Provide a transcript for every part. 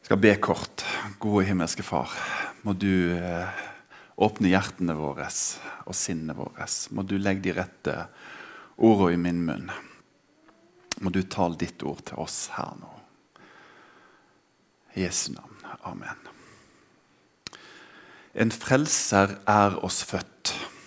Skal be kort. Gode himmelske far, må du åpne hjertene våre og sinnene våre. Må du legge de rette ordene i min munn. Må du tale ditt ord til oss her nå. I Jesu navn. Amen. En frelser er oss født.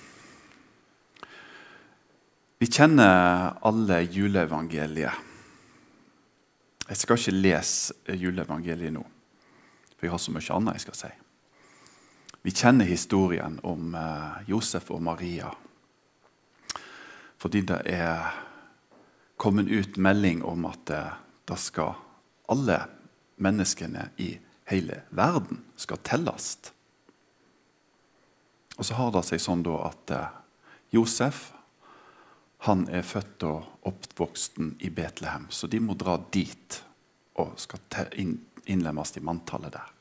Vi kjenner alle juleevangeliet. Jeg skal ikke lese juleevangeliet nå, for jeg har så mye annet jeg skal si. Vi kjenner historien om Josef og Maria, fordi det er kommet ut melding om at det skal alle menneskene i hele verden skal telles. Og så har det seg sånn da at Josef, han er født og oppvoksten i Betlehem, så de må dra dit og skal innlemmes i manntallet der.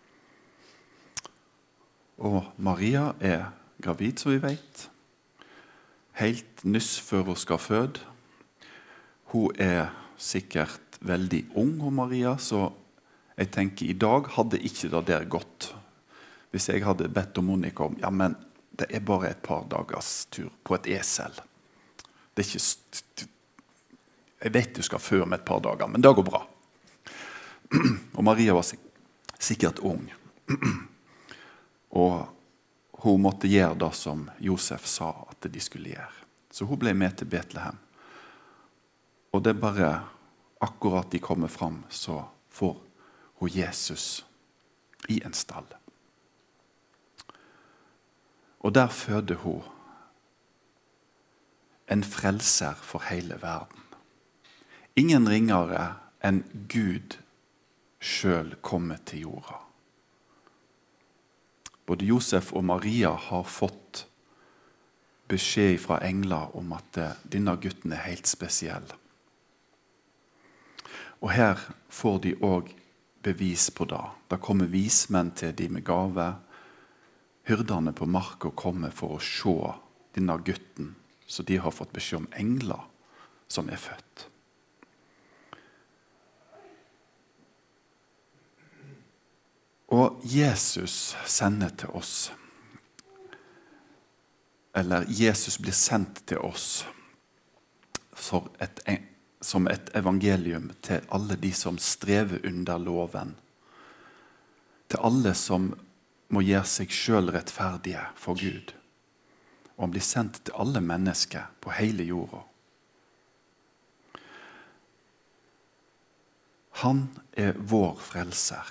Og Maria er gravid, som vi vet. Helt nyss før hun skal føde. Hun er sikkert veldig ung, Maria, så jeg tenker i dag hadde ikke det der gått. Hvis jeg hadde bedt om Monica om, ja, men det er bare et par dagers tur på et esel. Det er ikke, jeg vet du skal føre med et par dager, men det går bra. Og Maria var sikkert ung. Og hun måtte gjøre det som Josef sa at de skulle gjøre. Så hun ble med til Betlehem. Og det er bare akkurat de kommer fram, så får hun Jesus i en stall. Og der føder hun en frelser for hele verden. Ingen ringere enn Gud selv kommer til jorda. Både Josef og Maria har fått beskjed fra engler om at denne gutten er helt spesiell. Og her får de også bevis på det. Da kommer vismenn til de med gave. Hyrdene på marka kommer for å se denne gutten, så de har fått beskjed om engler som er født. Og Jesus sender til oss, eller Jesus blir sendt til oss som et evangelium til alle de som strever under loven, til alle som må gjøre seg selv rettferdige for Gud. Og han blir sendt til alle mennesker på hele jorda. Han er vår frelser.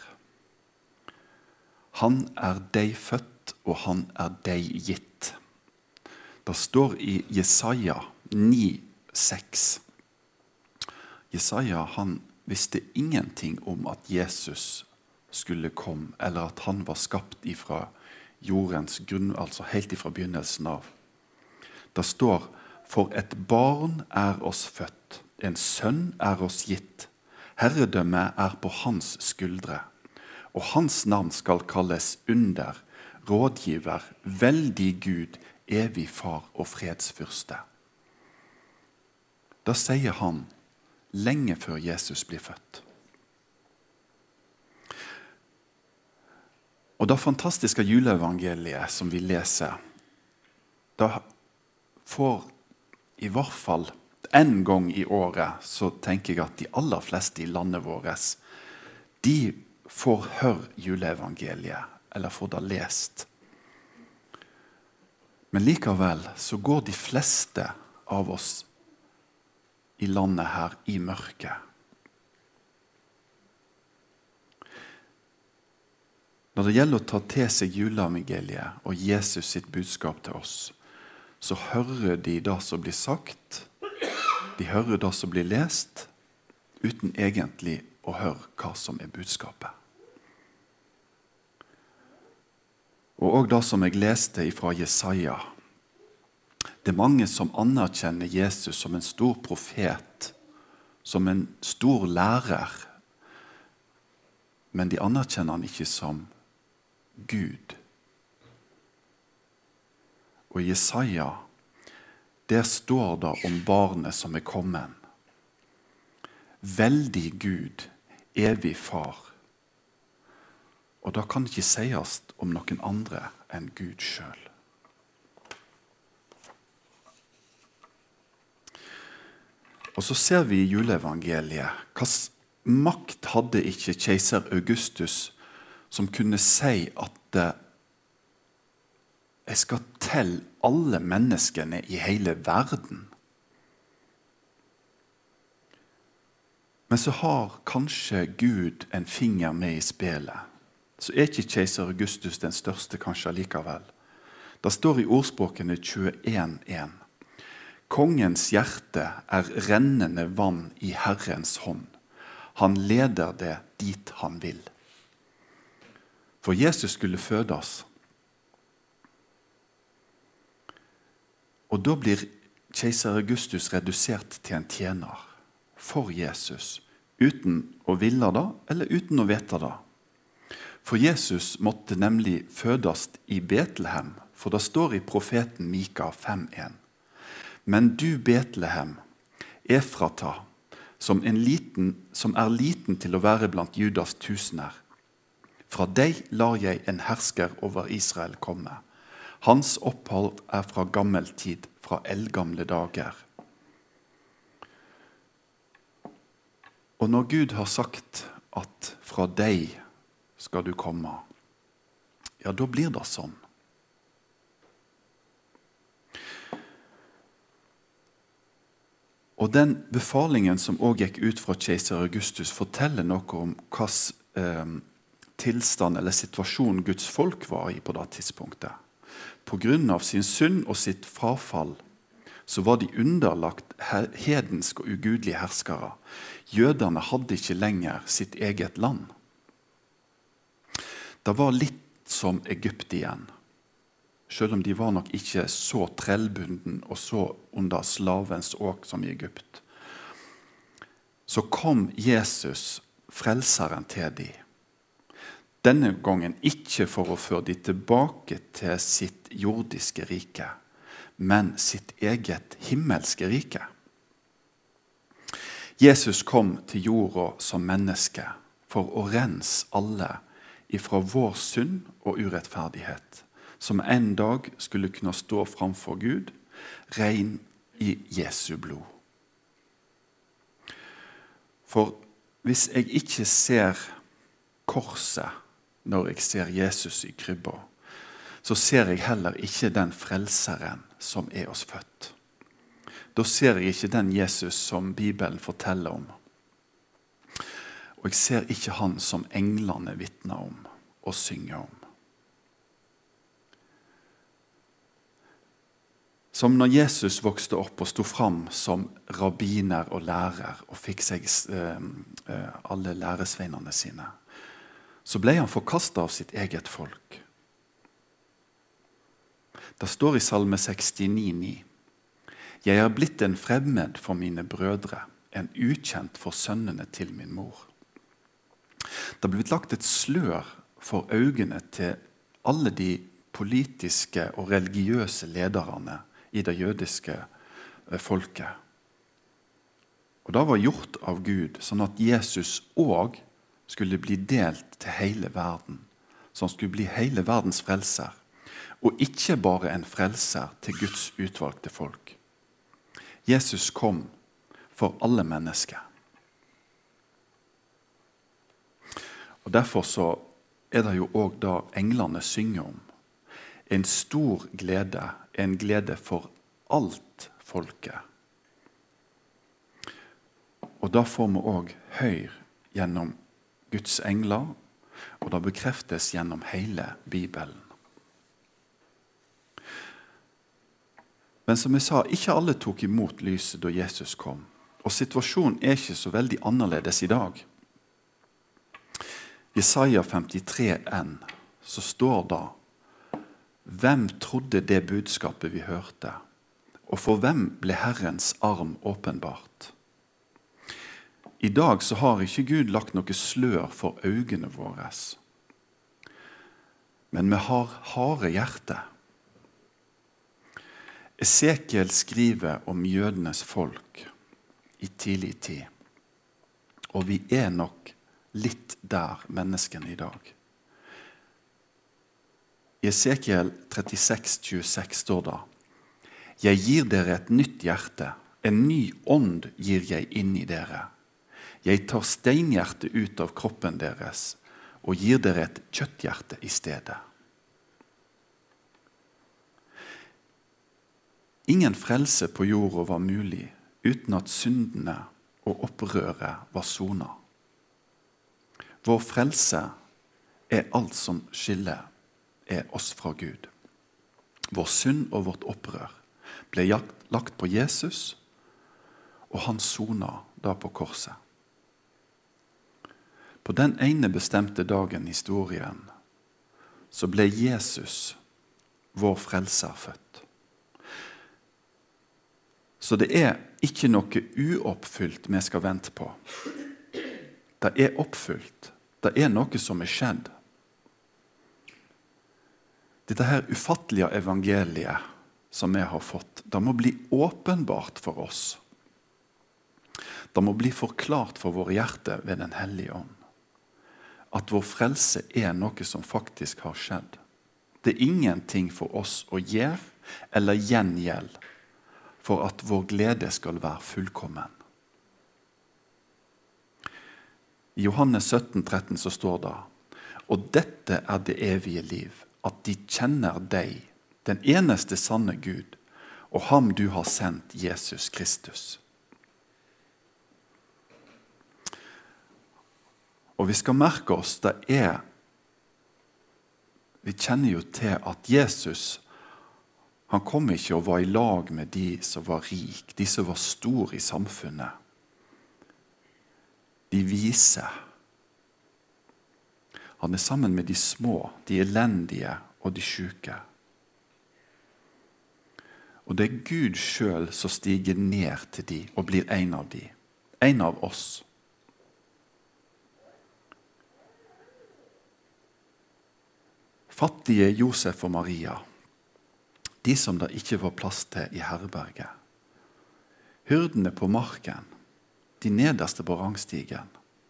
Han er deg født, og han er deg gitt. Det står i Jesaja 9,6. Jesaja, han visste ingenting om at Jesus skulle komme, eller at han var skapt ifra jordens grunn, altså helt ifra begynnelsen av. Det står, for et barn er oss født, en sønn er oss gitt, herredømme er på hans skuldre, og hans navn skal kalles under, rådgiver, veldig Gud, evig far og fredsfyrste. Da sier han, lenge før Jesus blir født. Og det fantastiske juleevangeliet som vi leser, da får i hvert fall en gang i året, så tenker jeg at de aller fleste i landet vårt, de får høre juleevangeliet, eller får det lest. Men likevel så går de fleste av oss i landet her i mørket. Når det gjelder å ta til seg juleevangeliet og Jesus sitt budskap til oss, så hører de det som blir sagt, de hører det som blir lest, uten egentlig å høre hva som er budskapet. Og også det som jeg leste fra Jesaja, det er mange som anerkjenner Jesus som en stor profet, som en stor lærer, men de anerkjenner han ikke som Gud. Og i Jesaja, der står det om barnet som er kommet. Veldig Gud, evig far Og da kan det ikke sies om noen andre enn Gud selv. Og så ser vi i juleevangeliet, hvilken makt hadde ikke keiser Augustus som kunne si at jeg skal telle alle menneskene i hele verden. Men så har kanskje Gud en finger med i spelet. Så er ikke keiser Augustus den største kanskje likevel. Det står i ordspråkene 21:1. Kongens hjerte er rennende vann i Herrens hånd. Han leder det dit han vil. For Jesus skulle fødes. Og da blir keiser Augustus redusert til en tjener for Jesus, uten å ville det, eller uten å vite det. For Jesus måtte nemlig fødes i Betlehem, for det står i profeten Mika 5:1. Men du, Betlehem, Efrata, som er liten til å være blant Judas tusener. Fra deg lar jeg en hersker over Israel komme. Hans opphold er fra gammel tid, fra eldgamle dager. Og når Gud har sagt at fra deg skal du komme, ja, da blir det sånn. Og den befalingen som også gikk ut fra keiser Augustus forteller noe om hvilken tilstand eller situasjon Guds folk var i på det tidspunktet. På grunn av sin synd og sitt frafall så var de underlagt hedensk og ugudelige herskere. Jødene hadde ikke lenger sitt eget land. Det var litt som Egypt igjen. Selv om de var nok ikke så trellbunden og så under slavens åk som i Egypt. Så kom Jesus, frelseren til dem. Denne gangen ikke for å føre dem tilbake til sitt jordiske rike, men sitt eget himmelske rike. Jesus kom til jorda som menneske for å rense alle ifra vår synd og urettferdighet, som en dag skulle kunne stå framfor Gud, ren i Jesu blod. For hvis jeg ikke ser korset når jeg ser Jesus i krybba, så ser jeg heller ikke den frelseren som er oss født. Da ser jeg ikke den Jesus som Bibelen forteller om. Og jeg ser ikke han som englene vitner om og synger om. Som når Jesus vokste opp og stod fram som rabbiner og lærer og fikk seg alle læresveinene sine, så ble han forkastet av sitt eget folk. Det står i Salme 69:9. Jeg er blitt en fremmed for mine brødre, en ukjent for sønnene til min mor. Det ble lagt et slør for øynene til alle de politiske og religiøse lederne i det jødiske folket. Og det var gjort av Gud, sånn at Jesus også skulle bli delt til hele verden, så han skulle bli hele verdens frelser, og ikke bare en frelser til Guds utvalgte folk. Jesus kom for alle mennesker. Og derfor så er det jo også da englene synger om. En stor glede, en glede for alt folket. Og da får vi også høre gjennom Guds engler, og det bekreftes gjennom hele Bibelen. Men som jeg sa, ikke alle tok imot lyset da Jesus kom. Og situasjonen er ikke så veldig annerledes i dag. I Jesaja 53:1 så står det: Hvem trodde det budskapet vi hørte? Og for hvem ble Herrens arm åpenbart? I dag så har ikke Gud lagt noe slør for øynene våre. Men vi har harde hjerte. Esekiel skriver om jødenes folk i tidlig tid. Og vi er nok litt der menneskene i dag. I Esekiel 36:26 står det: Jeg gir dere et nytt hjerte, en ny ånd gir jeg inn i dere. Jeg tar steinhjertet ut av kroppen deres og gir dere et kjøtthjerte i stedet. Ingen frelse på jorda var mulig uten at syndene og opprøret var sonet. Vår frelse er alt som skiller oss fra Gud. Vår synd og vårt opprør ble lagt på Jesus, og han sonet da på korset. På den ene bestemte dagen i historien så ble Jesus, vår frelser, født. Så det er ikke noe uoppfylt vi skal vente på. Det er oppfylt. Det er noe som er skjedd. Dette her ufattelige evangeliet som vi har fått, det må bli åpenbart for oss. Det må bli forklart for våre hjerter ved Den hellige ånd. At vår frelse er noe som faktisk har skjedd. Det er ingenting for oss å gjøre eller gjengjelde for at vår glede skal være fullkommen. I Johannes 17,13 så står det: Og dette er det evige liv, at de kjenner deg, den eneste sanne Gud, og ham du har sendt, Jesus Kristus. Og vi skal merke oss, vi kjenner jo til at Jesus, han kom ikke og var i lag med de som var rik, de som var store i samfunnet. De vise. Han er sammen med de små, de elendige og de syke. Og det er Gud selv som stiger ned til de og blir en av de. En av oss. Fattige Josef og Maria, de som det ikke var plass til i herberget. Hyrdene på marken, de nederste på rangstigen.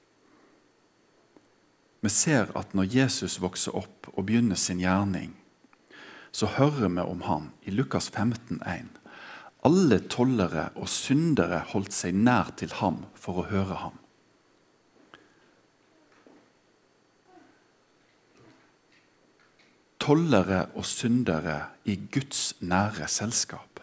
Vi ser at når Jesus vokser opp og begynner sin gjerning, så hører vi om han i Lukas 15,1. Alle tollere og syndere holdt seg nær til ham for å høre ham. Tollere og syndere i Guds nære selskap.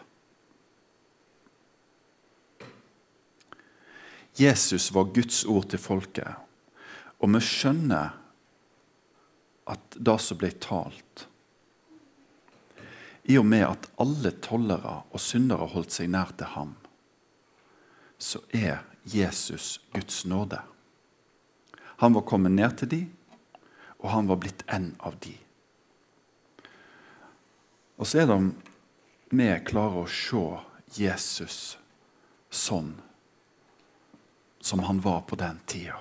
Jesus var Guds ord til folket, og vi skjønner at det som ble talt, i og med at alle tollere og syndere holdt seg nær til ham, så er Jesus Guds nåde. Han var kommet ned til de, og han var blitt en av de. Og så er det om vi klarer å se Jesus sånn som han var på den tida.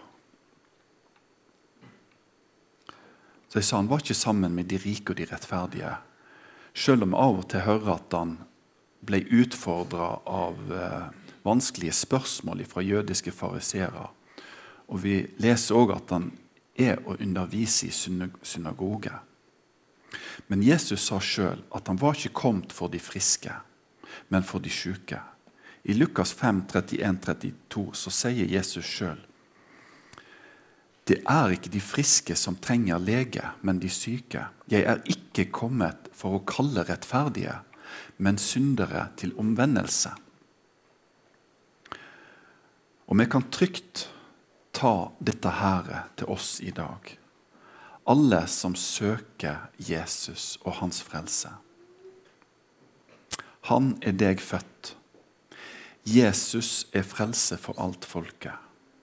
Så jeg sa, han var ikke sammen med de rike og de rettferdige, selv om av og til hører at han ble utfordret av vanskelige spørsmål fra jødiske fariseere. Og vi leser også at han er å undervise i synagoge. Men Jesus sa selv at han var ikke kommet for de friske, men for de syke. I Lukas 5:31-32 så sier Jesus selv: Det er ikke de friske som trenger lege, men de syke. Jeg er ikke kommet for å kalle rettferdige, men syndere til omvendelse. Og vi kan trygt ta dette her til oss i dag. Alle som søker Jesus og hans frelse. Han er deg født. Jesus er frelse for alt folket.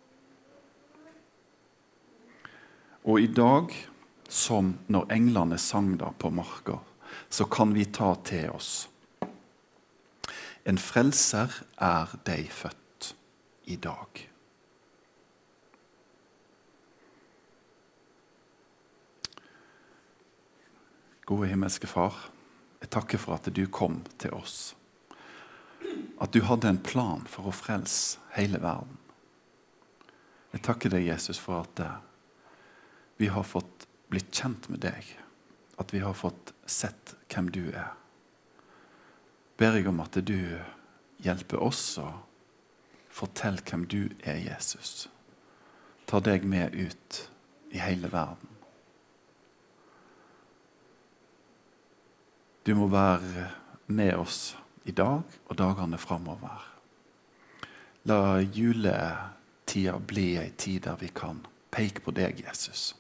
Og i dag, som når englene sang da på marka, så kan vi ta til oss: En frelser er deg født i dag. Gode himmelske Far, jeg takker for at du kom til oss. At du hadde en plan for å frelse hele verden. Jeg takker deg, Jesus, for at vi har fått blitt kjent med deg. at vi har fått sett hvem du er. Ber jeg om at du hjelper oss å fortelle hvem du er, Jesus. Ta deg med ut i hele verden. Du må være med oss i dag og dagene fremover. La juletida bli en tid der vi kan peke på deg, Jesus.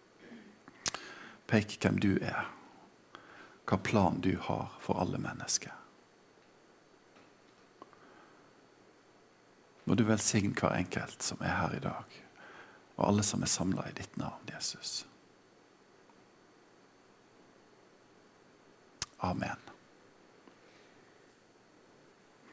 Peke hvem du er, hva plan du har for alle mennesker. Må du velsigne hver enkelt som er her i dag, og alle som er samlet i ditt navn, Jesus. Amen.